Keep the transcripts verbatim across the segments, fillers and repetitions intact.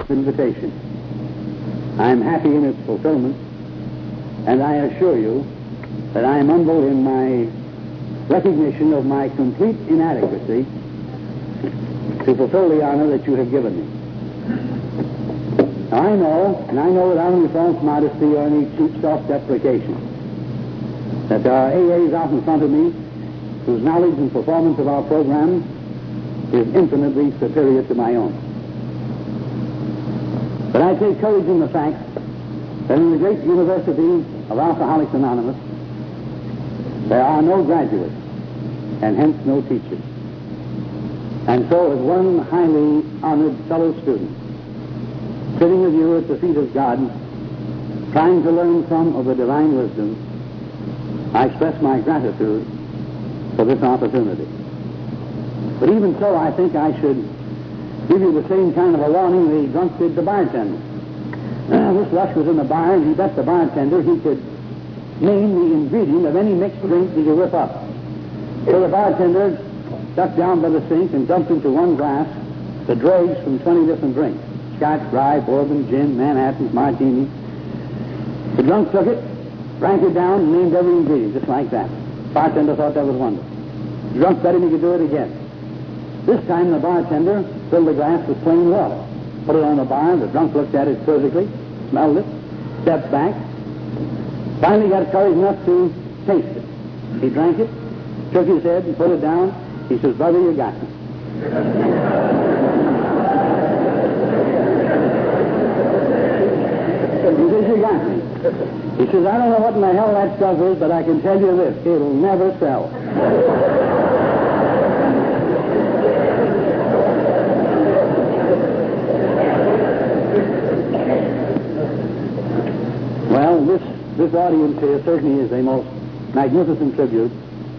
invitation. I'm happy in its fulfillment, and I assure you that I am humble in my recognition of my complete inadequacy to fulfill the honor that you have given me. Now I know, and I know without any false modesty or any cheap self-deprecation, that there are A As out in front of me whose knowledge and performance of our program is infinitely superior to my own. But I take courage in the fact that in the great university of Alcoholics Anonymous, there are no graduates, and hence no teachers. And so, as one highly honored fellow student, sitting with you at the feet of God, trying to learn some of the divine wisdom, I express my gratitude for this opportunity. But even so, I think I should give you the same kind of a warning the drunk did the bartender. Uh, this Lush was in the bar, and he bet the bartender he could name the ingredient of any mixed drink he could whip up. So the bartender ducked down by the sink and dumped into one glass the dregs from twenty different drinks: Scotch, rye, bourbon, gin, Manhattans, martini. The drunk took it, drank it down, and named every ingredient, just like that. The bartender thought that was wonderful. The drunk bet him he could do it again. This time the bartender filled the glass with plain water, put it on the bar. The drunk looked at it quizzically, smelled it, stepped back, finally got courage enough to taste it. He drank it, shook his head, and put it down. He says, "Brother, you got me." He says, "You got me." He says, "I don't know what in the hell that stuff is, but I can tell you this, it'll never sell." Well, this, this audience here certainly is a most magnificent tribute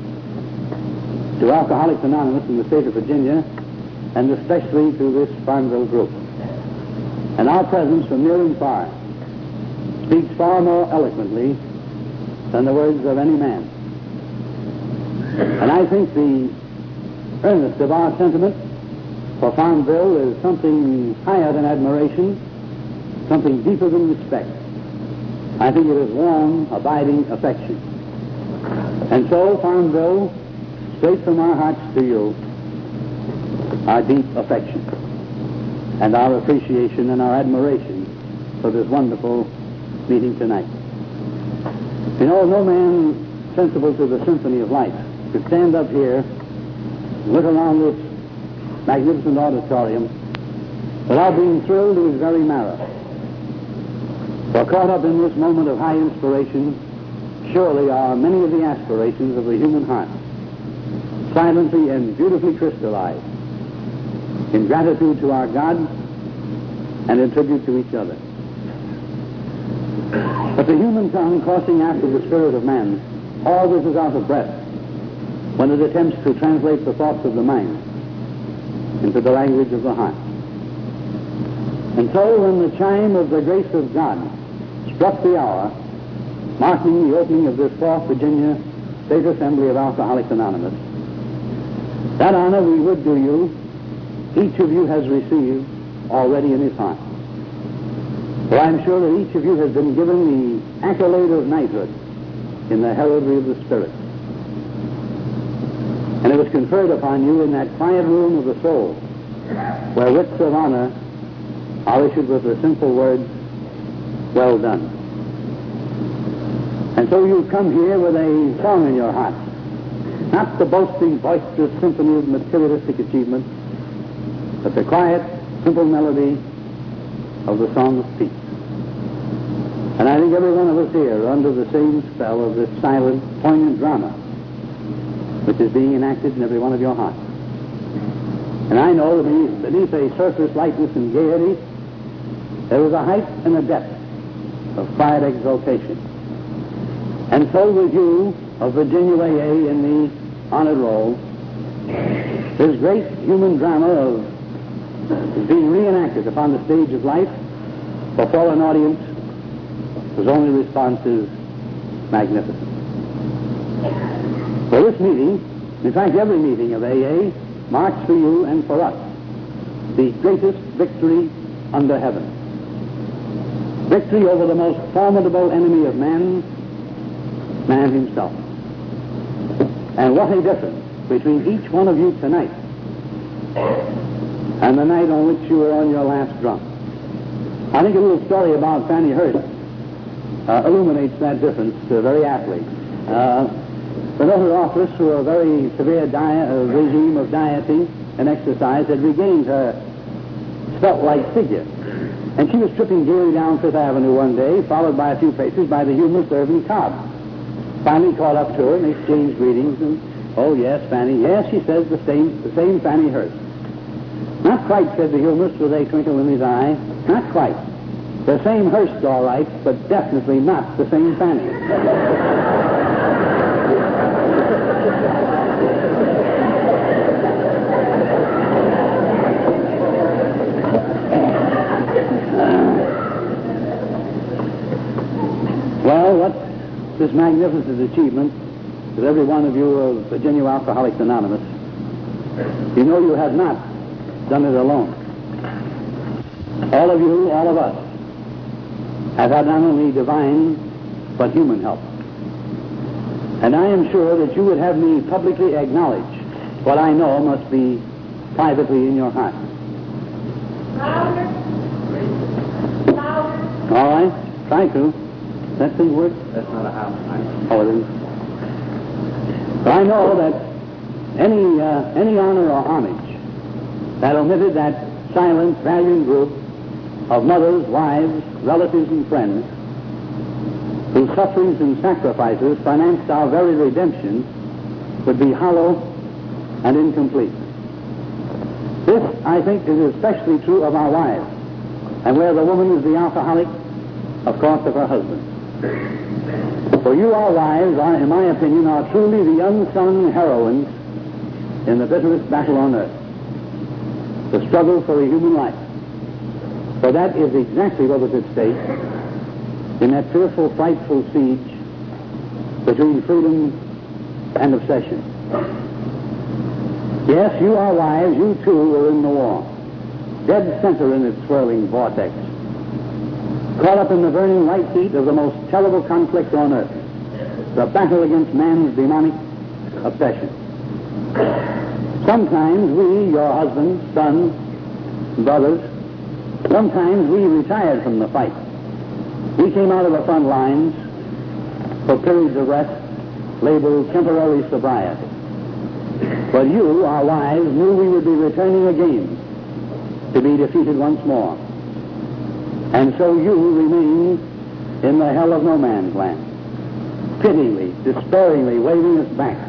to Alcoholics Anonymous in the state of Virginia, and especially to this Farmville group. And our presence from near and far speaks far more eloquently than the words of any man. And I think the earnest of our sentiment for Farmville is something higher than admiration, something deeper than respect. I think it is warm, abiding affection. And so, Farmville, straight from our hearts to you, our deep affection and our appreciation and our admiration for this wonderful meeting tonight. You know, no man sensible to the symphony of life could stand up here and look around this magnificent auditorium without being thrilled to his very marrow. For caught up in this moment of high inspiration, surely are many of the aspirations of the human heart, silently and beautifully crystallized in gratitude to our God and in tribute to each other. But the human tongue, coursing after the spirit of man, always is out of breath when it attempts to translate the thoughts of the mind into the language of the heart. And so when the chime of the grace of God struck the hour, marking the opening of this fourth Virginia State Assembly of Alcoholics Anonymous, that honor we would do you, each of you has received already in his heart. For I'm sure that each of you has been given the accolade of knighthood in the heraldry of the Spirit. And it was conferred upon you in that quiet room of the soul, where writs of honor are issued with the simple words, "Well done." And so you've come here with a song in your heart, not the boasting, boisterous symphony of materialistic achievement, but the quiet, simple melody of the song of peace. And I think every one of us here are under the same spell of this silent, poignant drama which is being enacted in every one of your hearts. And I know that beneath a surface lightness and gaiety, there is a height and a depth of quiet exaltation. And so with you of Virginia A A in the honored roll, this great human drama of is being reenacted upon the stage of life before an audience whose only response is magnificent. For this meeting, in fact every meeting of A A, marks for you and for us the greatest victory under heaven. Victory over the most formidable enemy of man, man himself. And what a difference between each one of you tonight and the night on which you were on your last drunk. I think a little story about Fanny Hurst uh, illuminates that difference uh, very aptly. Uh, when her office, through a very severe diet, uh, regime of dieting and exercise, had regained her svelte-like figure. And she was tripping gaily down Fifth Avenue one day, followed by a few paces by the humorist Irving Cobb. Finally caught up to her and exchanged greetings. And, oh, yes, Fanny. Yes, she says, the same, the same Fanny Hurst. Not quite, said the humorist with a twinkle in his eye. Not quite. The same Hurst, all right, but definitely not the same Fanny. Well, what this magnificent achievement that every one of you of Virginia Alcoholics Anonymous, you know you have not done it alone. All of you, all of us, have had not only divine but human help. And I am sure that you would have me publicly acknowledge what I know must be privately in your heart. All right, try to. That thing work? That's not a house. Oh, it is. But I know that any uh, any honor or homage that omitted that silent, valiant group of mothers, wives, relatives, and friends whose sufferings and sacrifices financed our very redemption would be hollow and incomplete. This, I think, is especially true of our wives, and where the woman is the alcoholic, of course, of her husband. For you, our wives, are, in my opinion, are truly the unsung heroines in the bitterest battle on earth, the struggle for a human life. For that is exactly what was at stake in that fearful, frightful siege between freedom and obsession. Yes, you, our wives, you too were in the war, dead center in its swirling vortex, caught up in the burning white heat of the most terrible conflict on earth, the battle against man's demonic obsession. Sometimes we, your husbands, sons, brothers, sometimes we retired from the fight. We came out of the front lines for periods of rest, labeled temporary sobriety. But you, our wives, knew we would be returning again to be defeated once more. And so you remain in the hell of no man's land, pityingly, despairingly waving us back.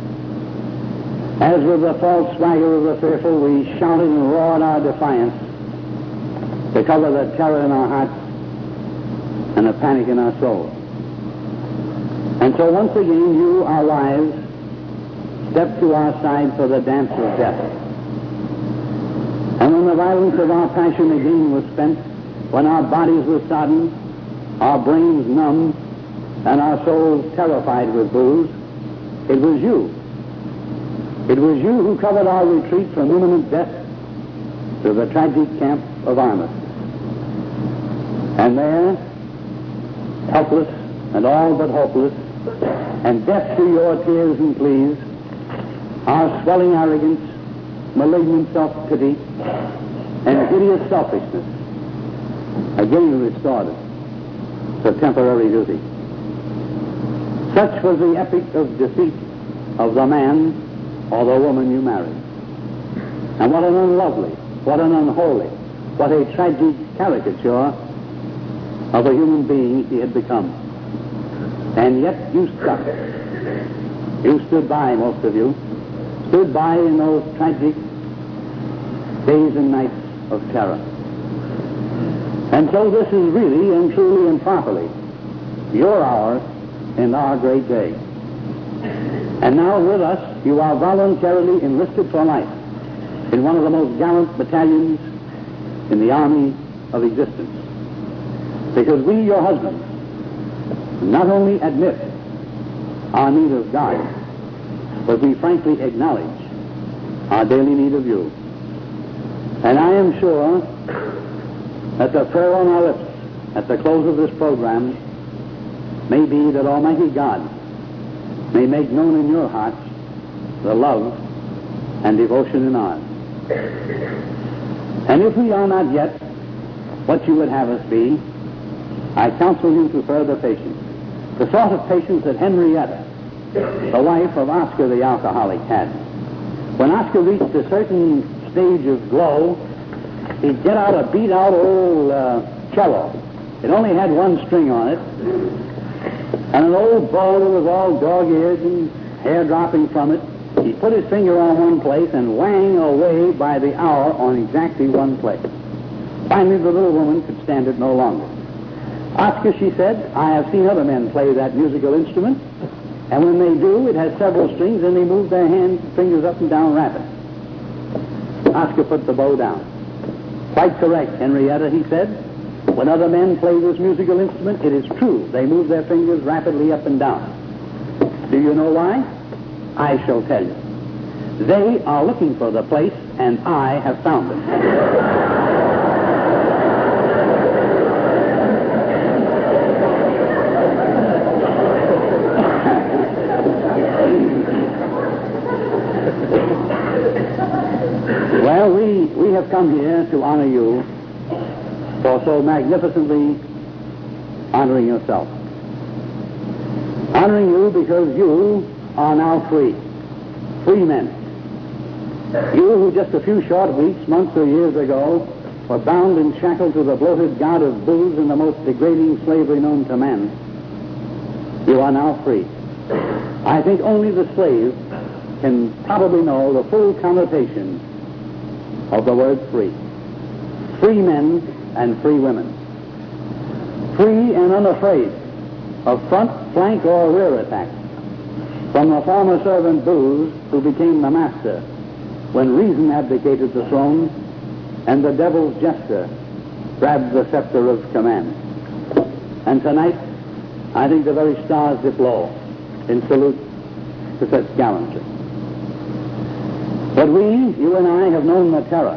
As with the false swagger of the fearful, we shouted and roared our defiance to cover the terror in our hearts and the panic in our souls. And so once again, you, our wives, stepped to our side for the dance of death. And when the violence of our passion again was spent, when our bodies were sodden, our brains numb, and our souls terrified with booze, it was you. It was you who covered our retreat from imminent death to the tragic camp of Armas. And there, helpless and all but hopeless, and deaf to your tears and pleas, our swelling arrogance, malignant self-pity, and hideous selfishness again restored us to temporary duty. Such was the epic of defeat of the man or the woman you married. And what an unlovely, what an unholy, what a tragic caricature of a human being he had become. And yet you stuck. You stood by, most of you, stood by in those tragic days and nights of terror. And so this is really and truly and properly your hour and our great day. And now with us, you are voluntarily enlisted for life in one of the most gallant battalions in the army of existence. Because we, your husbands, not only admit our need of God, but we frankly acknowledge our daily need of you. And I am sure that the prayer on our lips at the close of this program may be that Almighty God may make known in your hearts the love and devotion in ours. And if we are not yet what you would have us be, I counsel you to further patience, the sort of patience that Henrietta, the wife of Oscar the alcoholic, had. When Oscar reached a certain stage of glow, he'd get out a beat-out old uh, cello. It only had one string on it, and an old bow that was all dog-eared and hair dropping from it. He put his finger on one place and wang away by the hour on exactly one place. Finally, the little woman could stand it no longer. Oscar, she said, I have seen other men play that musical instrument, and when they do, it has several strings, and they move their hands, fingers up and down rapid. Oscar put the bow down. Quite correct, Henrietta, he said. When other men play this musical instrument, it is true. They move their fingers rapidly up and down. Do you know why? I shall tell you. They are looking for the place, and I have found it. Well, we, we have come here to honor you for so magnificently honoring yourself. Honoring you because you are now free. Free men. You who just a few short weeks, months, or years ago were bound and shackled to the bloated god of booze and the most degrading slavery known to man, you are now free. I think only the slave can probably know the full connotation of the word free. Free men and free women. Free and unafraid of front, flank, or rear attack from the former servant booze who became the master when reason abdicated the throne and the devil's jester grabbed the scepter of command. And tonight, I think the very stars dip low in salute to such gallantry. But we, you and I, have known the terror.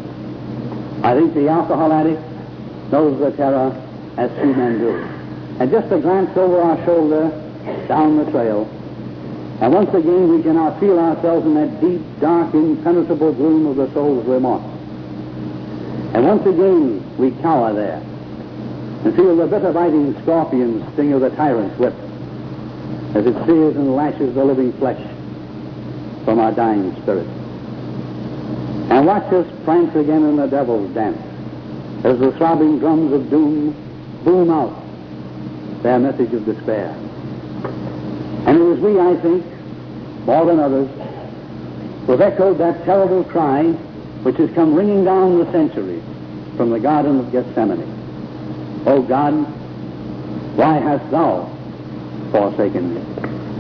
I think the alcohol addict knows the terror as few men do. And just a glance over our shoulder down the trail, and once again we can now feel ourselves in that deep, dark, impenetrable gloom of the soul's remorse. And once again we cower there and feel the bitter-biting scorpion sting of the tyrant's whip as it sears and lashes the living flesh from our dying spirit. And watch us prance again in the devil's dance as the throbbing drums of doom boom out their message of despair. And it was we, I think, more than others, who have echoed that terrible cry which has come ringing down the centuries from the Garden of Gethsemane. O God, why hast thou forsaken me?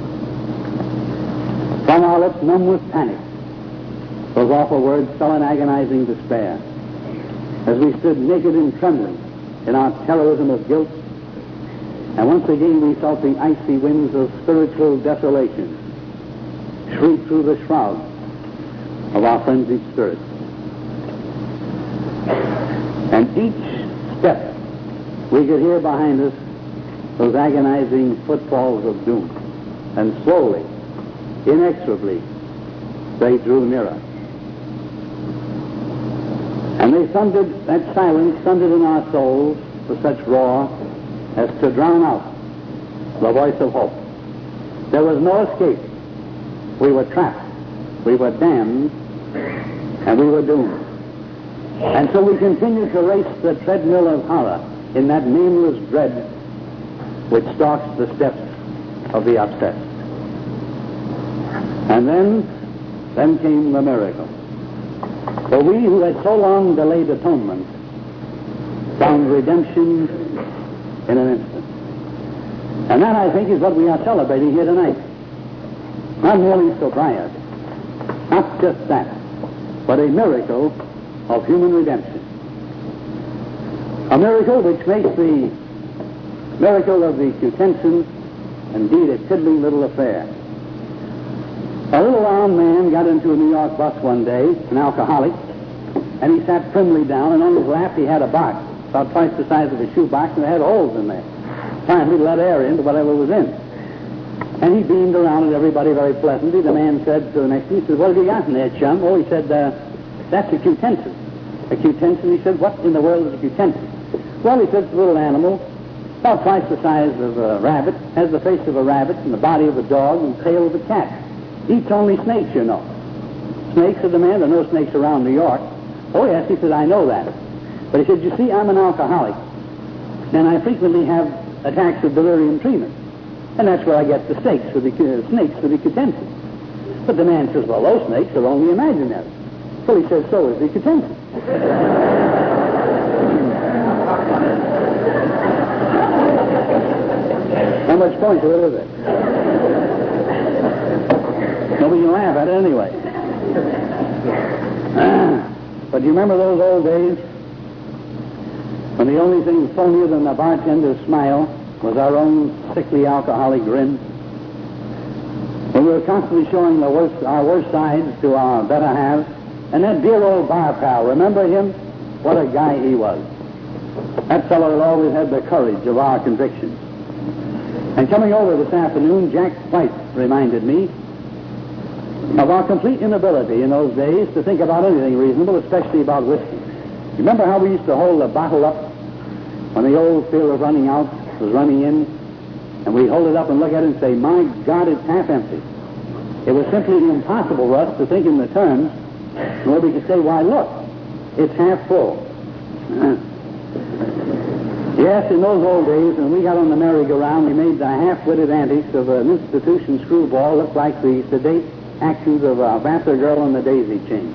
From our lips, numb with panic, those awful words fell in agonizing despair as we stood naked and trembling in our terrorism of guilt, and once again we felt the icy winds of spiritual desolation shriek through the shroud of our frenzied spirits. And each step we could hear behind us those agonizing footfalls of doom, and slowly, inexorably, they drew nearer. And they thundered, that silence thundered in our souls with such roar as to drown out the voice of hope. There was no escape. We were trapped, we were damned, and we were doomed. And so we continued to race the treadmill of horror in that nameless dread which stalks the steps of the obsessed. And then, then came the miracle. For we who had so long delayed atonement found redemption in an instant. And that, I think, is what we are celebrating here tonight. Not merely sobriety, not just that, but a miracle of human redemption. A miracle which makes the miracle of the Qutencins indeed a tiddling little affair. A little round man got into a New York bus one day, an alcoholic, and he sat primly down, and on his lap he had a box about twice the size of a shoebox, and they had holes in there. Finally, let air into whatever was in. And he beamed around at everybody very pleasantly. The man said to the next, he said, "What have you got in there, chum?" Oh, he said, uh, "That's a cutensis." A cutensis? He said, "What in the world is a cutensis?" Well, he said, "It's a little animal, about twice the size of a rabbit, has the face of a rabbit and the body of a dog and the tail of a cat. Eats only snakes, you know." "Snakes?" said the man. "There are no snakes around New York." "Oh, yes," he said, "I know that." But he said, "You see, I'm an alcoholic, and I frequently have attacks of delirium tremens. And that's where I get the snakes for the, uh, snakes for the cutensis." But the man says, "Well, those snakes are only imaginary." Well, he says, "So is the cutensis." How much point to it is it? Nobody can laugh at it anyway. But you remember those old days when the only thing phonier than the bartender's smile was our own sickly alcoholic grin? When we were constantly showing the worst, our worst sides to our better halves? And that dear old bar pal, remember him? What a guy he was. That fellow had always had the courage of our convictions. And coming over this afternoon, Jack White reminded me of our complete inability in those days to think about anything reasonable, especially about whiskey. Remember how we used to hold the bottle up when the old fear of running out was running in, and we'd hold it up and look at it and say, "My God, it's half empty." It was simply impossible for us to think in the terms where we could say, "Why, look, it's half full." Yes, in those old days, when we got on the merry-go-round, we made the half-witted antics of an institution screwball look like the sedate actions of a Vassar girl on the daisy chain.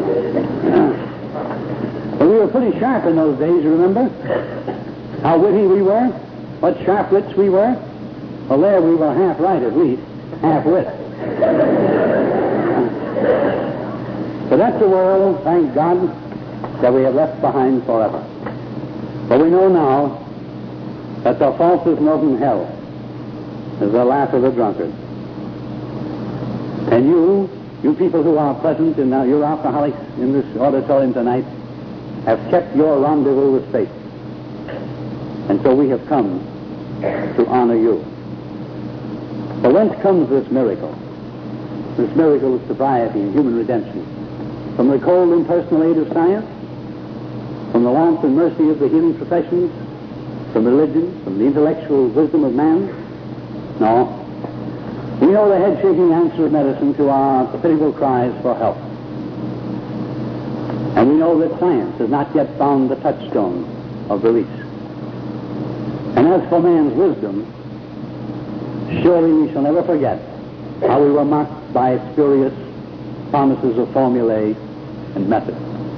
But we were pretty sharp in those days, you remember? How witty we were? What sharp wits we were? Well, there we were half right, at least. Half wit. But that's a world, thank God, that we have left behind forever. But we know now that the falsest note in hell is the laugh of the drunkard. And you, you people who are present in uh, your alcoholics in this auditorium tonight, have kept your rendezvous with fate. And so we have come to honor you. But whence comes this miracle? This miracle of sobriety and human redemption? From the cold impersonal aid of science? From the warmth and mercy of the healing professions? From religion? From the intellectual wisdom of man? No. We know the head-shaking answer of medicine to our pitiable cries for help. And we know that science has not yet found the touchstone of release. And as for man's wisdom, surely we shall never forget how we were mocked by its spurious promises of formulae and method.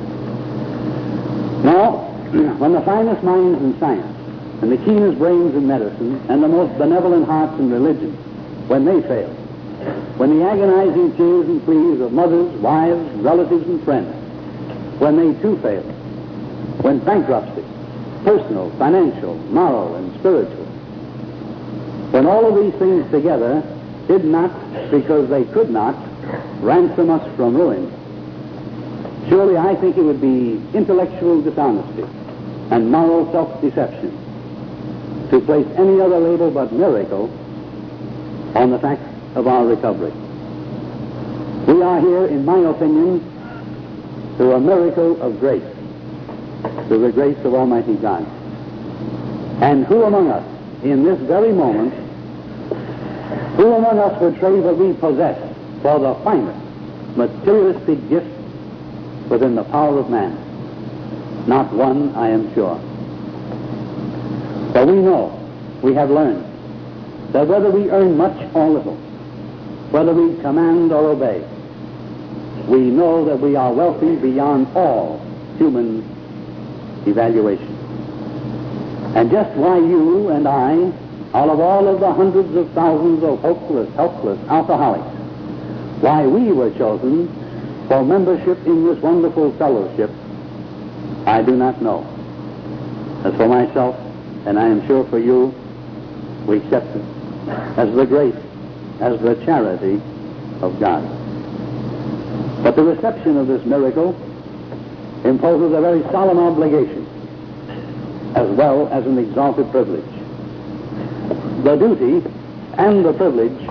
Now, when the finest minds in science, and the keenest brains in medicine, and the most benevolent hearts in religion, when they fail, when the agonizing tears and pleas of mothers, wives, relatives, and friends, when they too fail, when bankruptcy, personal, financial, moral, and spiritual, when all of these things together did not, because they could not, ransom us from ruin, surely I think it would be intellectual dishonesty and moral self-deception to place any other label but miracle on the fact of our recovery. We are here, in my opinion, through a miracle of grace, through the grace of Almighty God. And who among us, in this very moment, who among us would trade what we possess for the finest materialistic gift within the power of man? Not one, I am sure. For we know, we have learned, that whether we earn much or little, whether we command or obey, we know that we are wealthy beyond all human evaluation. And just why you and I, out of all of the hundreds of thousands of hopeless, helpless alcoholics, why we were chosen for membership in this wonderful fellowship, I do not know. As for myself, and I am sure for you, we accept it as the grace, as the charity of God. But the reception of this miracle imposes a very solemn obligation as well as an exalted privilege. The duty and the privilege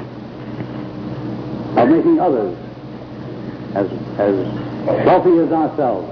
of making others as, as wealthy as ourselves,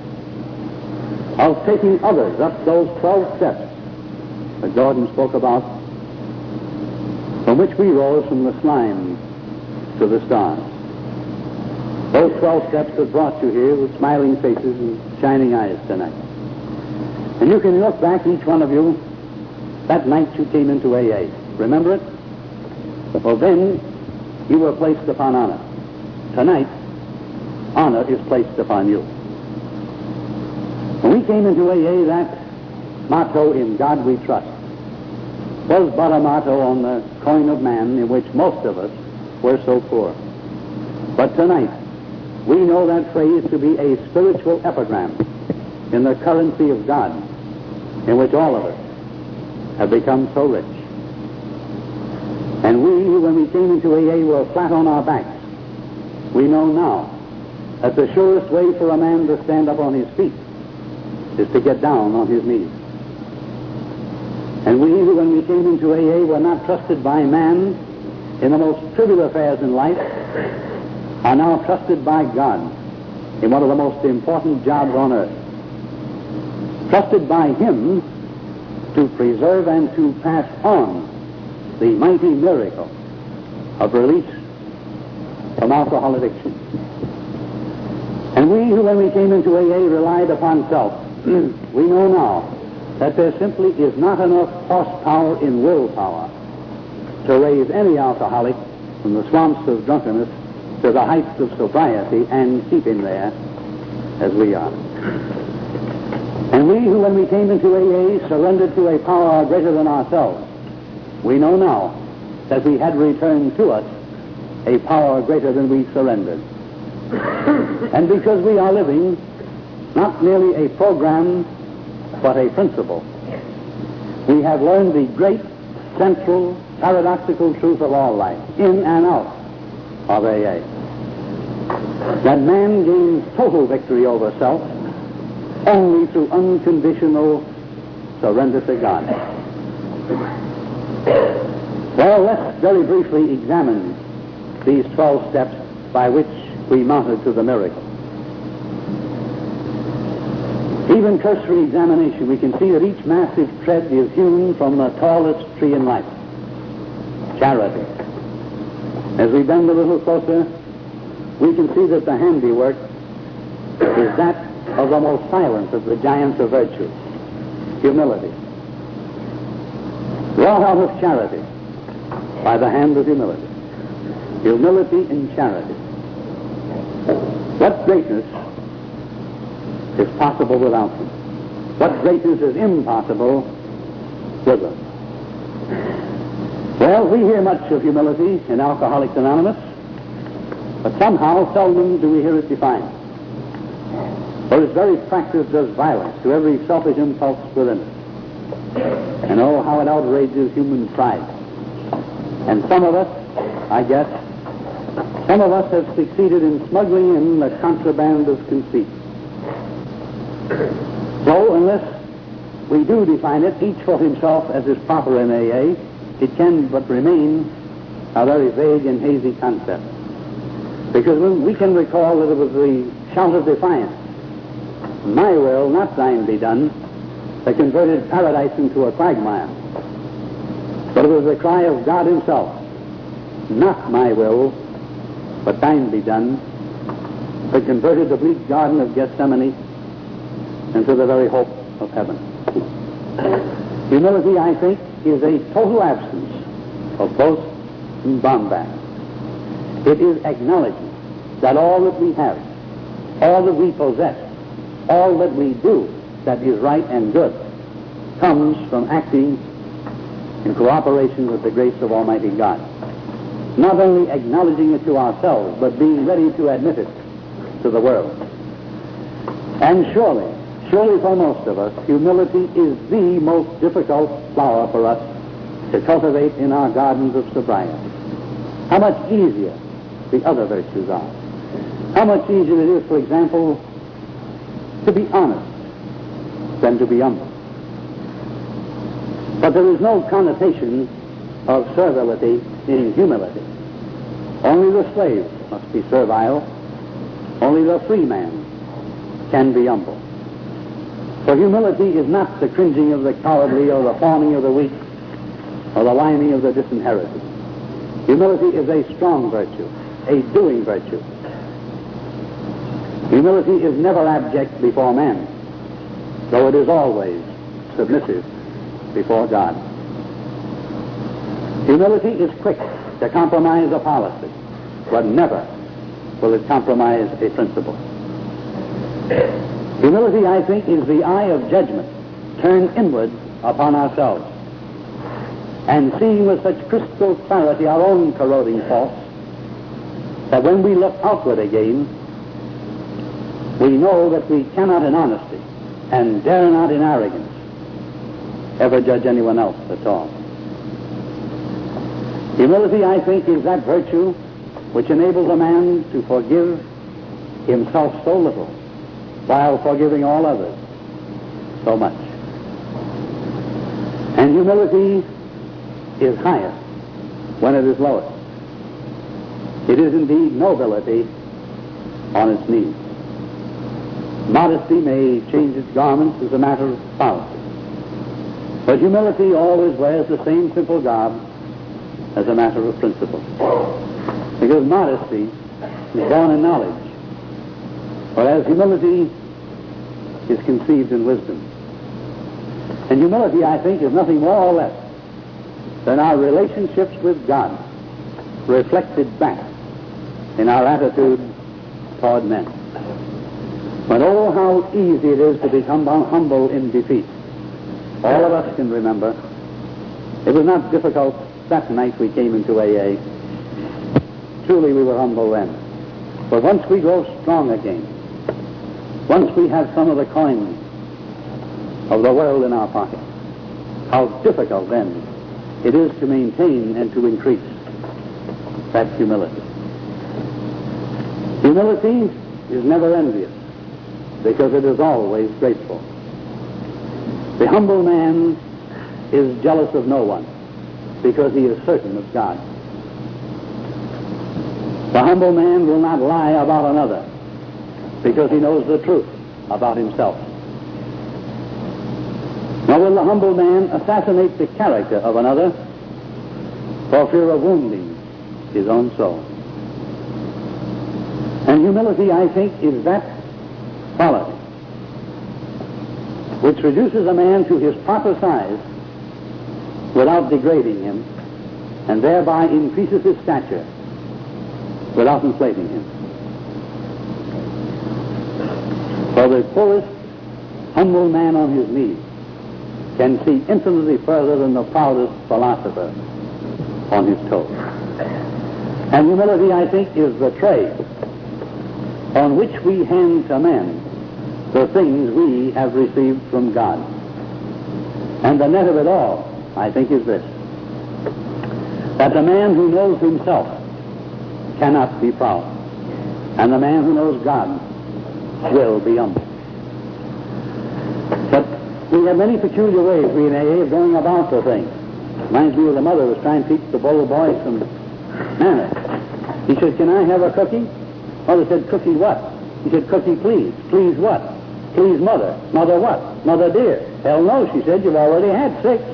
of taking others up those twelve steps that Gordon spoke about, from which we rose from the slime to the stars. Those twelve steps that brought you here with smiling faces and shining eyes tonight. And you can look back, each one of you, that night you came into A A. Remember it? Well, then you were placed upon honor. Tonight, honor is placed upon you. When we came into A A, that motto, "In God We Trust," was but a motto on the coin of man in which most of us were so poor. But tonight, we know that phrase to be a spiritual epigram in the currency of God, in which all of us have become so rich. And we, who when we came into A A were flat on our backs, we know now that the surest way for a man to stand up on his feet is to get down on his knees. And we, who when we came into A A were not trusted by man in the most trivial affairs in life, are now trusted by God in one of the most important jobs on earth. Trusted by Him to preserve and to pass on the mighty miracle of release from alcohol addiction. And we who when we came into A A relied upon self, we know now that there simply is not enough horsepower in willpower to raise any alcoholic from the swamps of drunkenness to the heights of sobriety and keep him there as we are. And we who when we came into A A surrendered to a power greater than ourselves, we know now that we had returned to us a power greater than we surrendered. And because we are living not merely a program but a principle, we have learned the great central paradoxical truth of all life, in and out of A A. That man gains total victory over self only through unconditional surrender to God. Well, let's very briefly examine these twelve steps by which we mounted to the miracle. Even cursory examination, we can see that each massive tread is hewn from the tallest tree in life, charity. As we bend a little closer, we can see that the handiwork is that of the most silent of the giants of virtue, humility. Wrought out of charity by the hand of humility. Humility and charity. What greatness is possible without them? What greatness is impossible with them? Well, we hear much of humility in Alcoholics Anonymous, but somehow seldom do we hear it defined. For its very practice does violence to every selfish impulse within us. And oh, how it outrages human pride. And some of us, I guess, some of us have succeeded in smuggling in the contraband of conceit. So, unless we do define it, each for himself as is proper in A A, it can but remain a very vague and hazy concept. Because when we can recall that it was the shout of defiance, "My will, not thine be done," that converted paradise into a quagmire. But it was the cry of God Himself, "Not my will, but thine be done," that converted the bleak garden of Gethsemane into the very hope of heaven. Humility, I think, is a total absence of boast and bombast. It is acknowledging that all that we have, all that we possess, all that we do that is right and good comes from acting in cooperation with the grace of Almighty God. Not only acknowledging it to ourselves, but being ready to admit it to the world. And surely, surely for most of us, humility is the most difficult flower for us to cultivate in our gardens of sobriety. How much easier the other virtues are. How much easier it is, for example, to be honest than to be humble. But there is no connotation of servility in humility. Only the slave must be servile. Only the free man can be humble. For humility is not the cringing of the cowardly or the fawning of the weak or the whining of the disinherited. Humility is a strong virtue, a doing virtue. Humility is never abject before man, though it is always submissive before God. Humility is quick to compromise a policy, but never will it compromise a principle. Humility, I think, is the eye of judgment turned inward upon ourselves, and seeing with such crystal clarity our own corroding faults, that when we look outward again, we know that we cannot in honesty and dare not in arrogance ever judge anyone else at all. Humility, I think, is that virtue which enables a man to forgive himself so little while forgiving all others so much. And humility is highest when it is lowest. It is indeed nobility on its knees. Modesty may change its garments as a matter of policy, but humility always wears the same simple garb as a matter of principle. Because modesty is born in knowledge, whereas humility is conceived in wisdom. And humility, I think, is nothing more or less than our relationships with God reflected back in our attitude toward men. But oh, how easy it is to become humble in defeat. All of us can remember. It was not difficult that night we came into A A. Truly we were humble then. But once we grow strong again, once we have some of the coins of the world in our pocket, how difficult then it is to maintain and to increase that humility. Humility is never envious, because it is always grateful. The humble man is jealous of no one, because he is certain of God. The humble man will not lie about another, because he knows the truth about himself. Nor will the humble man assassinate the character of another for fear of wounding his own soul. And humility, I think, is that quality which reduces a man to his proper size without degrading him, and thereby increases his stature without inflating him. For the poorest, humble man on his knees can see infinitely further than the proudest philosopher on his toes. And humility, I think, is the tray on which we hand to men the things we have received from God. And the net of it all, I think, is this: that the man who knows himself cannot be proud, and the man who knows God will be humble. But we have many peculiar ways, we in A A, of going about the thing. Reminds me of the mother who was trying to teach the little boy some manners. He said, "Can I have a cookie?" Mother said, "Cookie what?" He said, "Cookie, please." "Please what?" "Please, Mother." "Mother what?" "Mother dear." "Hell no," she said, "you've already had six."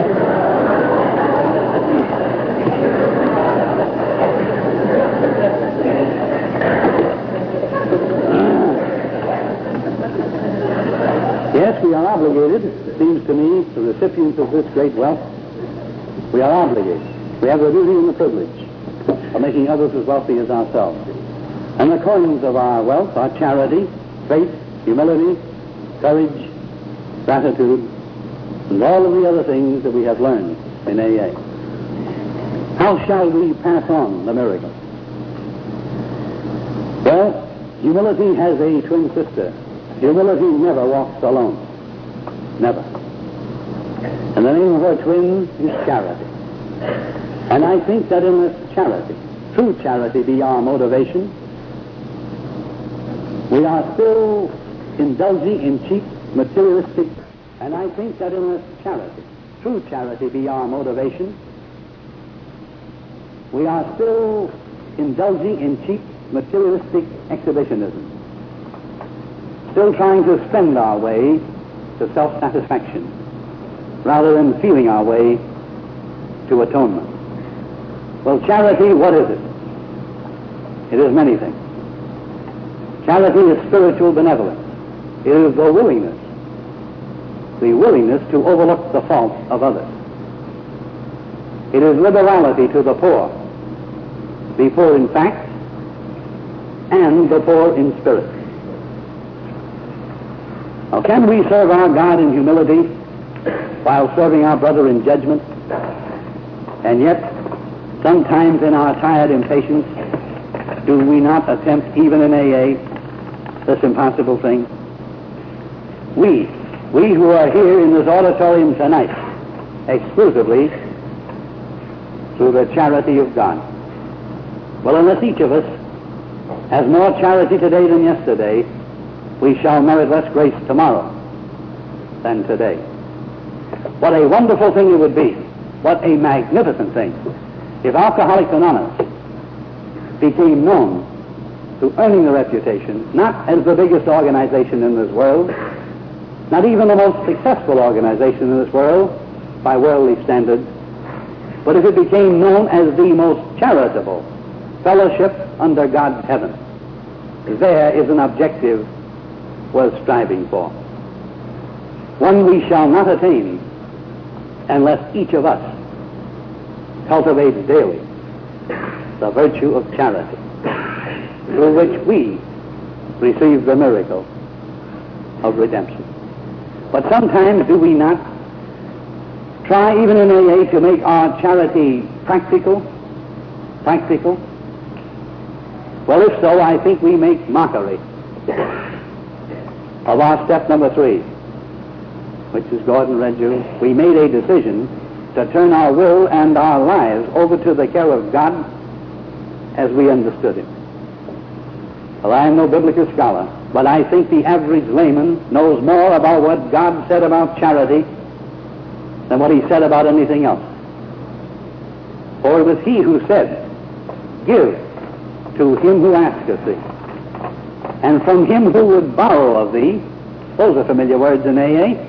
Yes, we are obligated, it seems to me, the recipients of this great wealth. We are obligated. We have the duty and the privilege of making others as wealthy as ourselves. And the coins of our wealth are charity, faith, humility, courage, gratitude, and all of the other things that we have learned in A A. How shall we pass on the miracle? Well, humility has a twin sister. Humility never walks alone. Never. And the name of her twin is charity. And I think that unless charity, true charity, be our motivation, we are still indulging in cheap, materialistic, and I think that unless charity, true charity be our motivation, we are still indulging in cheap materialistic exhibitionism, still trying to spend our way to self-satisfaction rather than feeling our way to atonement. Well, charity, what is it? It is many things. Charity is spiritual benevolence. It is the willingness, the willingness to overlook the faults of others. It is liberality to the poor, the poor in fact, and the poor in spirit. Now, can we serve our God in humility while serving our brother in judgment? And yet, sometimes in our tired impatience, do we not attempt, even in A A, this impossible thing? We, we who are here in this auditorium tonight, exclusively through the charity of God. Well, unless each of us has more charity today than yesterday, we shall merit less grace tomorrow than today. What a wonderful thing it would be, what a magnificent thing, if Alcoholics Anonymous became known to earning the reputation, not as the biggest organization in this world, not even the most successful organization in this world by worldly standards, but if it became known as the most charitable fellowship under God's heaven. There is an objective worth striving for, one we shall not attain unless each of us cultivates daily the virtue of charity, through which we receive the miracle of redemption. But sometimes do we not try, even in A A, to make our charity practical? Practical? Well, if so, I think we make mockery of our step number three, which is Gordon read you. We made a decision to turn our will and our lives over to the care of God as we understood Him. Well, I am no biblical scholar, but I think the average layman knows more about what God said about charity than what He said about anything else. For it was He who said, "Give to him who asketh thee, and from him who would borrow of thee." Those are familiar words in A A.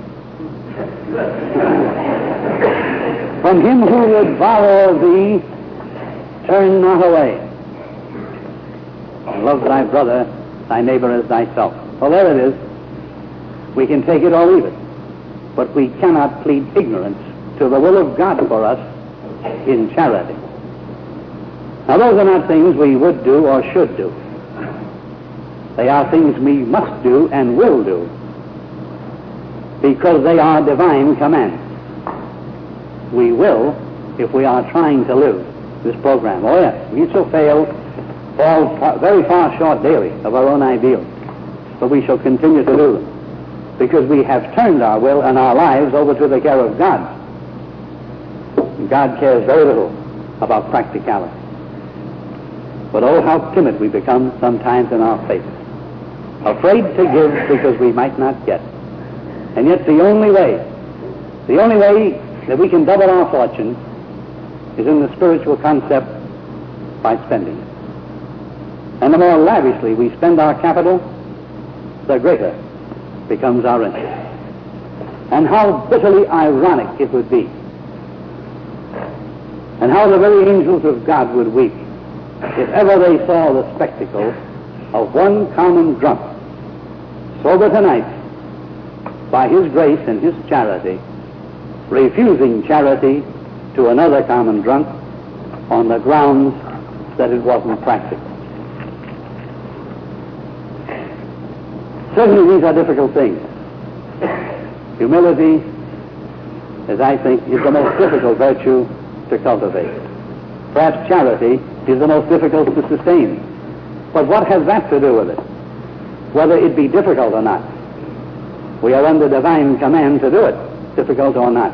"From him who would borrow of thee, turn not away. And love thy brother, thy neighbor as thyself." Well, there it is. We can take it or leave it. But we cannot plead ignorance to the will of God for us in charity. Now, those are not things we would do or should do. They are things we must do and will do, because they are divine commands. We will if we are trying to live this program. Oh, yes, we shall fail, fall far, very far short daily of our own ideals, but we shall continue to do them, because we have turned our will and our lives over to the care of God. And God cares very little about practicality. But oh, how timid we become sometimes in our faith. Afraid to give because we might not get. And yet the only way, the only way that we can double our fortune is in the spiritual concept by spending it. And the more lavishly we spend our capital, the greater becomes our interest. And how bitterly ironic it would be, and how the very angels of God would weep if ever they saw the spectacle of one common drunk, sober tonight, by His grace and His charity, refusing charity to another common drunk on the grounds that it wasn't practical. Certainly these are difficult things. Humility, as I think, is the most difficult virtue to cultivate. Perhaps charity is the most difficult to sustain. But what has that to do with it? Whether it be difficult or not. We are under divine command to do it, difficult or not.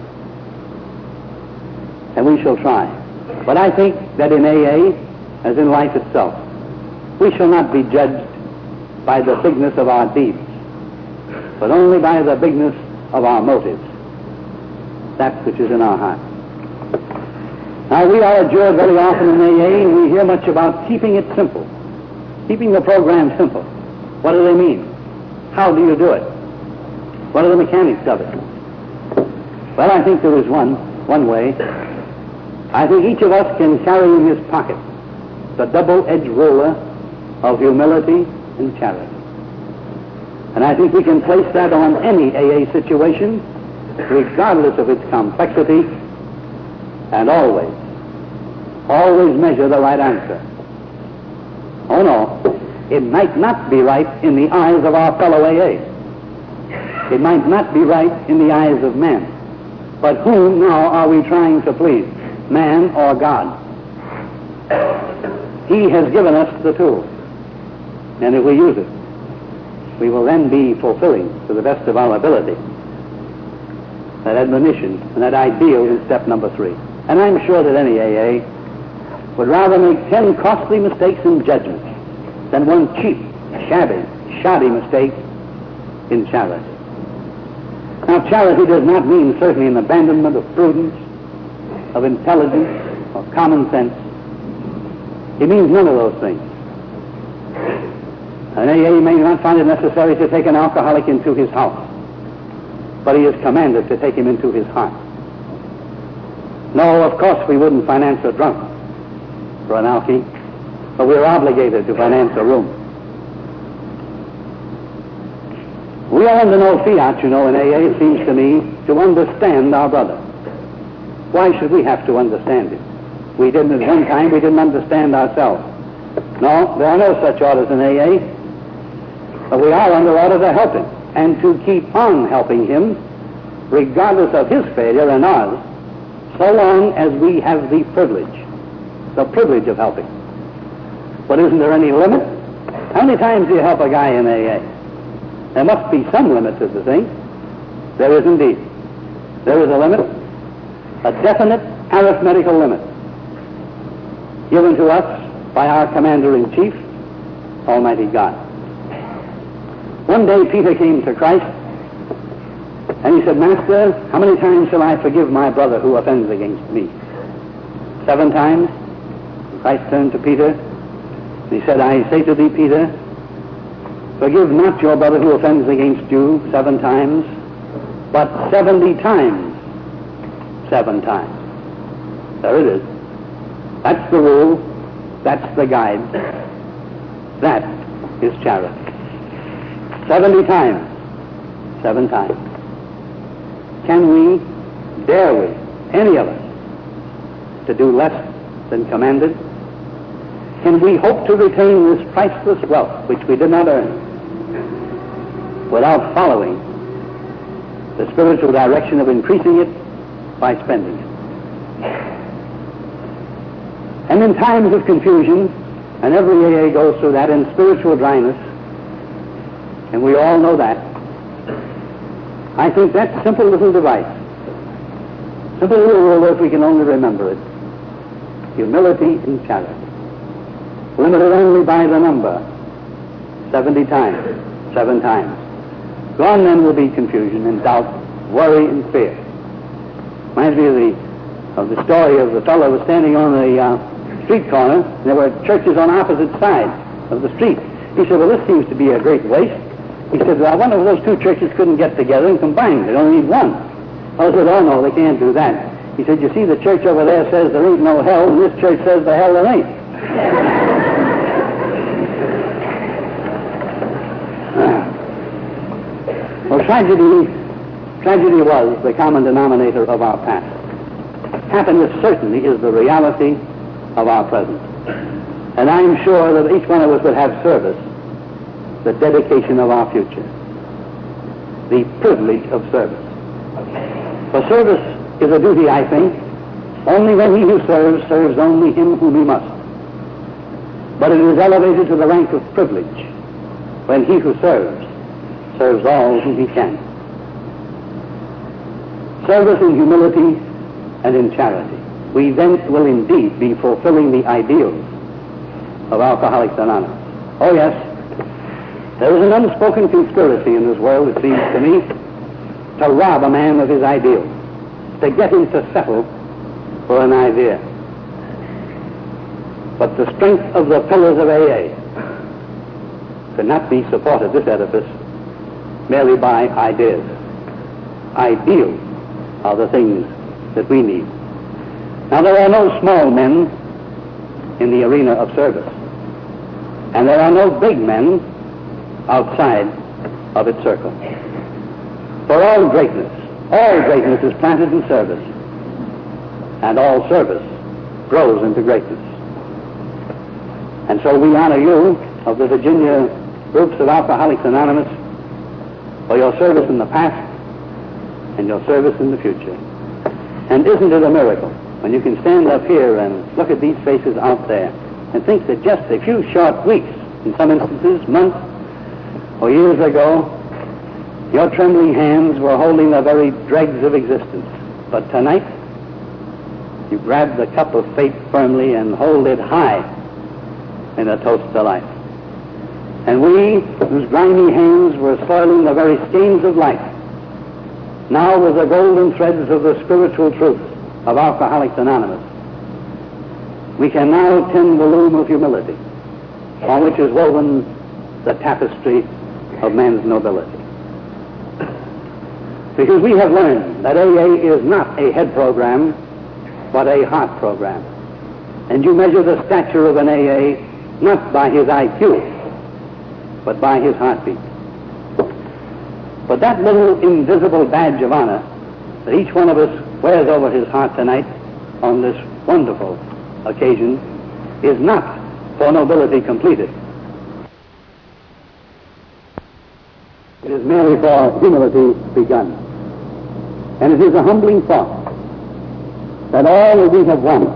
And we shall try. But I think that in A A, as in life itself, we shall not be judged by the bigness of our deeds, but only by the bigness of our motives. that which is in our hearts. Now, we are adjured very often in A A, and we hear much about keeping it simple, keeping the program simple. What do they mean? How do you do it? What are the mechanics of it? Well, I think there is one, one way. I think each of us can carry in his pocket the double-edged ruler of humility and charity. And I think we can place that on any A A situation, regardless of its complexity, and always, always measure the right answer. Oh no, it might not be right in the eyes of our fellow A A. It might not be right in the eyes of men. But whom now are we trying to please, man or God? He has given us the tool, and if we use it, we will then be fulfilling to the best of our ability that admonition and that ideal in step number three. And I'm sure that any A A would rather make ten costly mistakes in judgment than one cheap, shabby, shoddy mistake in charity. Now, charity does not mean certainly an abandonment of prudence, of intelligence, of common sense. It means none of those things. An A A may not find it necessary to take an alcoholic into his house, but he is commanded to take him into his heart. No, of course we wouldn't finance a drunk for an alky, but we're obligated to finance a room. We are under no fiat, you know, in A A, it seems to me, to understand our brother. Why should we have to understand him? We didn't at one time, we didn't understand ourselves. No, there are no such orders in A A. But we are under order to help him and to keep on helping him regardless of his failure and ours, so long as we have the privilege, the privilege of helping. But isn't there any limit? How many times do you help a guy in A A? There must be some limit to the thing. There is indeed. There is a limit, a definite arithmetical limit given to us by our Commander-in-Chief, Almighty God. One day Peter came to Christ and he said, Master, how many times shall I forgive my brother who offends against me? Seven times? And Christ turned to Peter and he said, I say to thee, Peter, forgive not your brother who offends against you seven times, but seventy times, seven times. There it is. That's the rule. That's the guide. That is charity. Seventy times. Seven times. Can we, dare we, any of us, to do less than commanded? Can we hope to retain this priceless wealth which we did not earn without following the spiritual direction of increasing it by spending it? And in times of confusion, and every A A goes through that, in spiritual dryness, and we all know that, I think that simple little device, simple little rule, if we can only remember it, humility and charity, limited only by the number, seventy times, seven times. Gone then will be confusion and doubt, worry and fear. Reminds me of the, of the story of the fellow who was standing on the uh, street corner, and there were churches on opposite sides of the street. He said, well, this seems to be a great waste. He said, well, I wonder if those two churches couldn't get together and combine. They only need one. I said, oh, no, they can't do that. He said, you see, the church over there says there ain't no hell, and this church says the hell there ain't. Well, tragedy, tragedy was the common denominator of our past. Happiness certainly is the reality of our present. And I'm sure that each one of us would have service, the dedication of our future, the privilege of service. For service is a duty, I think, only when he who serves serves only him whom he must. But it is elevated to the rank of privilege when he who serves serves all whom he can. Service in humility and in charity. We then will indeed be fulfilling the ideals of Alcoholics Anonymous. Oh yes, there is an unspoken conspiracy in this world, it seems to me, to rob a man of his ideals, to get him to settle for an idea. But the strength of the pillars of A A could not be supported, this edifice, merely by ideas. Ideals are the things that we need. Now, there are no small men in the arena of service, and there are no big men outside of its circle. For all greatness, all greatness is planted in service, and all service grows into greatness. And so we honor you of the Virginia groups of Alcoholics Anonymous for your service in the past and your service in the future. And isn't it a miracle when you can stand up here and look at these faces out there and think that just a few short weeks, in some instances, months or years ago, your trembling hands were holding the very dregs of existence. But tonight, you grab the cup of fate firmly and hold it high in a toast to life. And we, whose grimy hands were soiling the very skeins of life, now with the golden threads of the spiritual truth of Alcoholics Anonymous, we can now tend the loom of humility on which is woven the tapestry of man's nobility. Because we have learned that A A is not a head program, but a heart program. And you measure the stature of an A A not by his I Q, but by his heartbeat. But that little invisible badge of honor that each one of us wears over his heart tonight on this wonderful occasion is not for nobility completed. It is merely for humility begun. And it is a humbling thought that all that we have won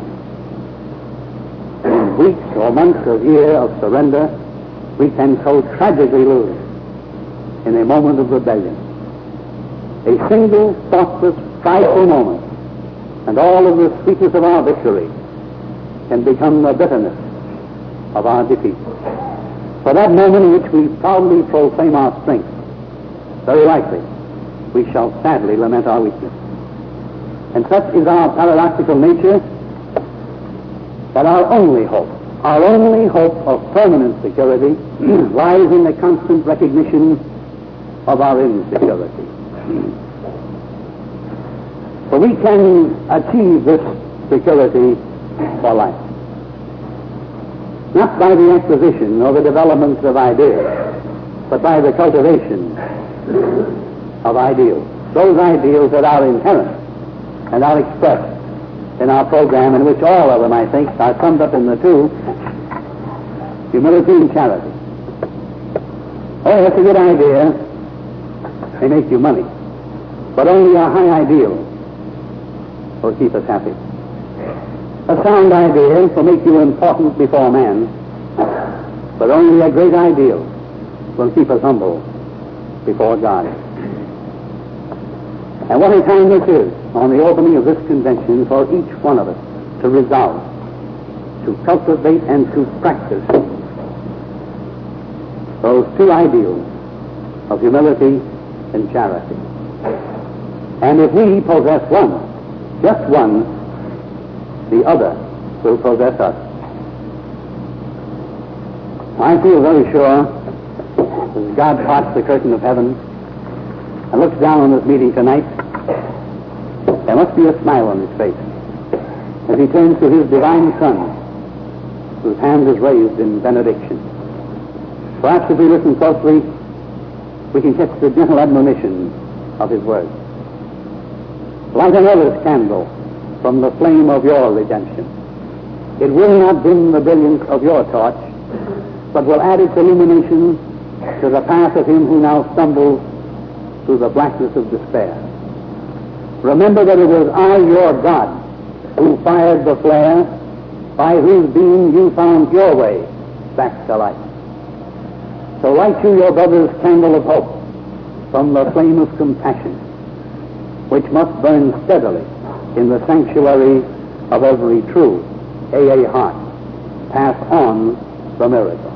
in weeks or months or year of surrender, we can so tragically lose in a moment of rebellion. A single, thoughtless, prideful moment, and all of the sweetness of our victory can become the bitterness of our defeat. For that moment in which we proudly proclaim our strength, very likely we shall sadly lament our weakness. And such is our paradoxical nature that our only hope, our only hope of permanent security lies in the constant recognition of our insecurity. For we can achieve this security for life, not by the acquisition or the development of ideas, but by the cultivation of ideals. Those ideals that are inherent and are expressed in our program, in which all of them, I think, are summed up in the two: humility and charity. Oh, that's a good idea. They make you money. But only a high ideal will keep us happy. A sound idea will make you important before man, but only a great ideal will keep us humble before God. And what a time this is on the opening of this convention for each one of us to resolve, to cultivate and to practice those two ideals of humility and charity. And if we possess one, just one, the other will possess us. I feel very sure as God parts the curtain of heaven and looks down on this meeting tonight, there must be a smile on his face as he turns to his divine Son, whose hand is raised in benediction. Perhaps if we listen closely, we can catch the gentle admonition of his words. Light another candle from the flame of your redemption. It will not dim the brilliance of your torch, but will add its illumination to the path of him who now stumbles through the blackness of despair. Remember that it was I, your God, who fired the flare, by whose beam you found your way back to life. So light you your brother's candle of hope from the flame of compassion, which must burn steadily in the sanctuary of every true A A heart. Pass on the miracle.